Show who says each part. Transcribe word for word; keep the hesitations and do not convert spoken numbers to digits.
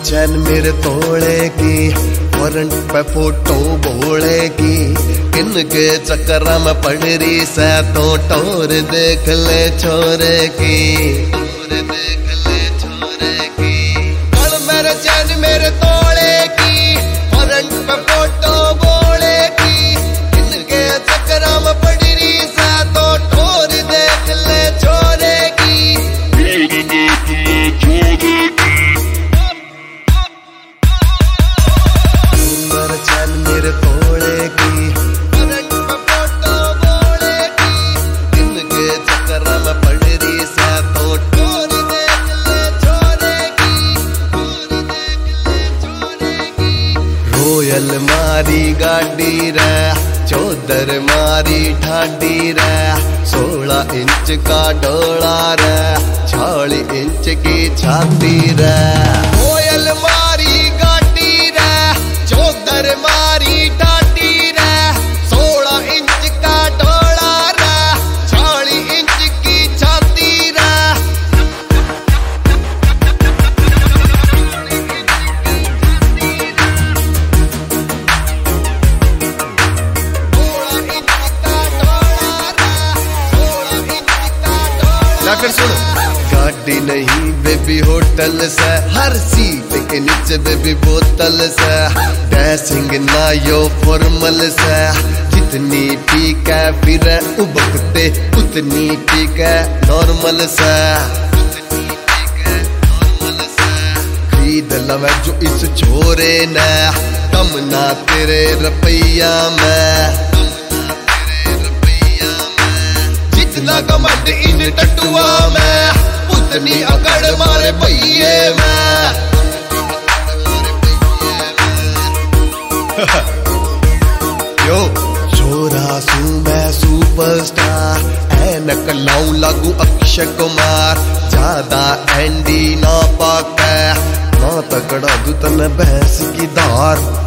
Speaker 1: चैन मेरे तोड़े की, वारंट पे फोटो बोले की, इनके चक्कर में पड़ रही से तो टोर देख ले छोरे की, देख ले छोरे की। कल मेरे चैन मेरे तोड़े की, वारंट पे फोटो बोले की, इनके चक्कर में पड़ रही से तो टोर देख ले छोरे की। चैन मेरे तोड़े की, करंट पे फोटो बोले की, इनके चक्कर में पड़ रही से तो टोर देख ले छोरे की, टोर देख ले छोरे की। रोयल मारी गाड़ी रे, चौधर मारी ठाडी रे, सोलह इंच का डोला रे, चालीस इंच की छाती रे। रोयल मारी गाड़ी रे, चौधर मारी ठाडी रे, सोलह इंच का डोला रे, चालीस इंच की छाती रे। फिर सुन, गाड़ी नहीं बेबी होटल से, हर सीट के नीचे बेबी बोतल से, ड्रेसिंग ना यो फॉर्मल से, जितनी पी के फिर उबकते उतनी पी के नॉर्मल से, खरीद लवे जो इस छोरे ने, कम ना तेरे रुपया में, जितना घमंड इन टटुआ में, उतनी अकड़ मारे भैये में। यो छोरा सू मैं सुपरस्टार, ऐनक लाऊं लागू अक्षय कुमार, ज्यादा एंडी ना पाके, ना तकड़ा दूतन भैंस की धार।